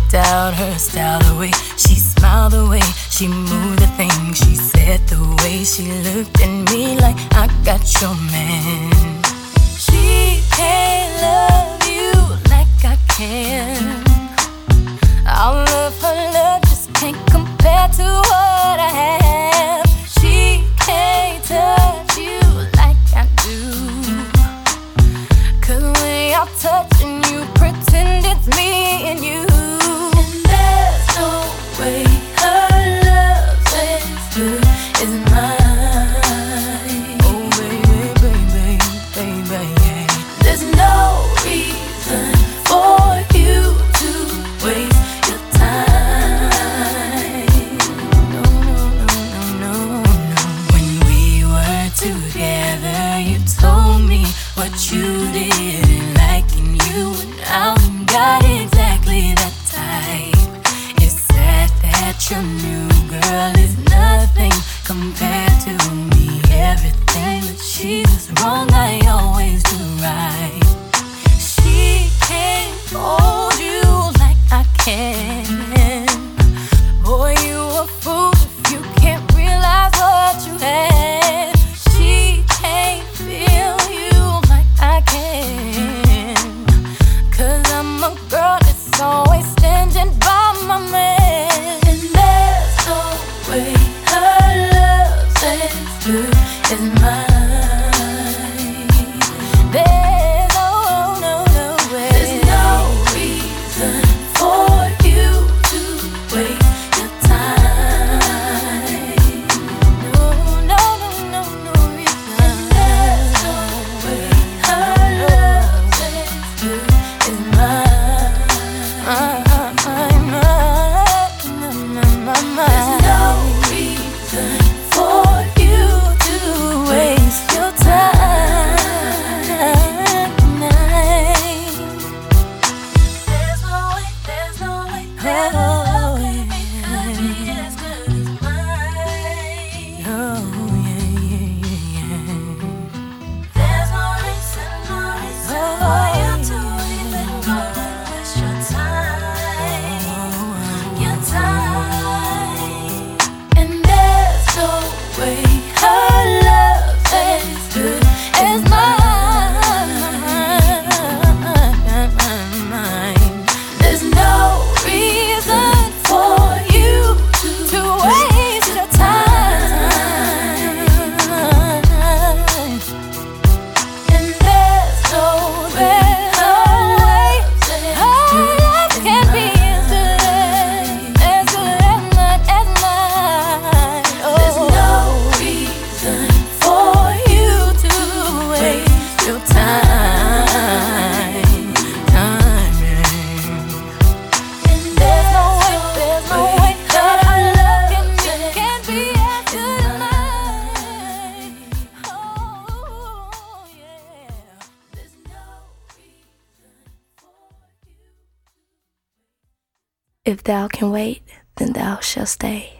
picked out her style, the way she smiled, the way she moved, the things she said, the way she looked at me like I got your man. She can't love you like I can. All of her love just can't compare to what I have. She can't touch you like I do, 'cause when you're touching, you pretend it's me and you. And there's no way her love's as good as mine. Oh baby, baby, baby, yeah. There's no reason for you to waste your time. No, no, no, no, no, no. When we were together, you told me what you didn't like in you, and now you got exactly that type. It's sad that your new girl is nothing compared to me. Everything that she does wrong, I always do right. She can't hold you like I can. Boy, you a fool if you can't realize what you had. She can't feel you like I can, 'cause I'm a girl that's always standing by my man. And there's no way her love's as good as mine. There's no, no, no way. There's no reason for you to waste your time. No, no, no, no, no reason. There's no way her love's as good as mine. There's no reason for you to waste your time. There's no way, there's no way, there's no way could be as good as mine. Oh yeah, yeah, yeah, yeah. There's no reason for you to even go and waste your time, your time. And there's no way her love's as good as mine. There's no reason for you to waste your time. And there's no way her love can be as good as mine. There's no reason for you to waste your time. And there's no way that her love can be as good as mine. Oh yeah. There's no reason for you. If thou can wait, then thou shalt stay.